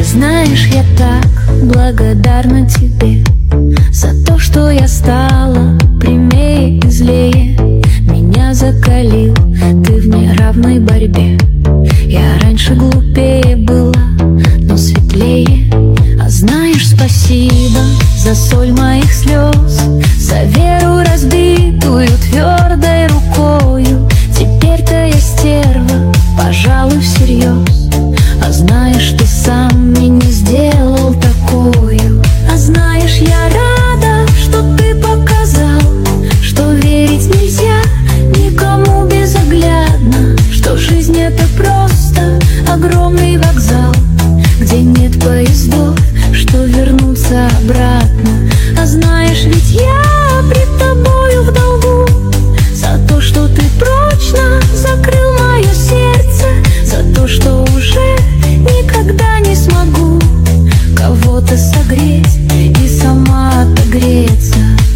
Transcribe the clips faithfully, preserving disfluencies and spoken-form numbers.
Знаешь, я так благодарна тебе за то, что я стала прямее и злее. Меня закалил ты в неравной борьбе. Я раньше глупее была, но светлее. А знаешь, спасибо за соль моих слез, за веру разбитую твердой рукою. Теперь-то я стерва, пожалуй, всерьез. А знаешь, ты сам меня сделал такую. А знаешь, я рада, что ты показал, что верить нельзя никому безоглядно, что жизнь — это просто огромный вокзал, где нет поездов, что вернуться обратно. А знаешь, ведь я пред тобою в долгу за то, что ты прочно закрыл мое сердце, за то, что уже никогда не смогу кого-то согреть и сама отогреться.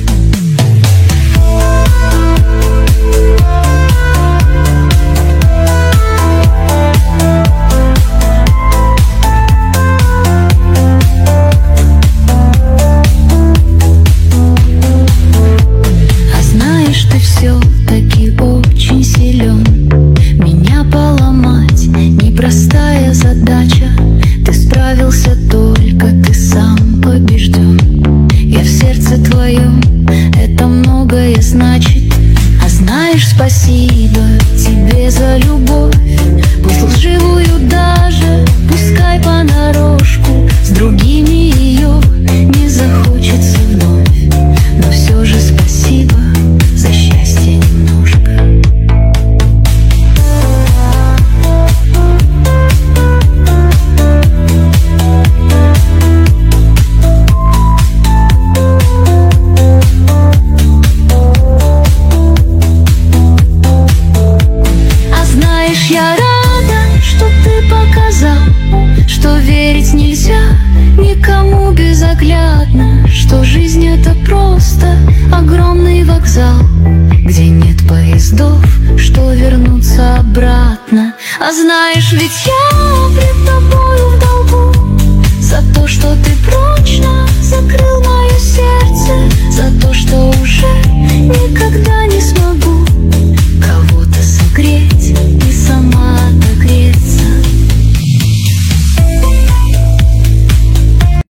А знаешь, ты все-таки очень силен. Меня поломать непростая задача. Ты справился, только ты сам побежден. Я в сердце твоем, это многое значит. А знаешь, спасибо тебе за любовь, пусть лживую даже, пускай понарошку. С другими ее не захочется вновь, но все же спасибо за счастье немножко. Я рада, что ты показал, что верить нельзя никому безоглядно, что жизнь — это просто огромный вокзал, где нет поездов, что вернуться обратно. А знаешь, ведь я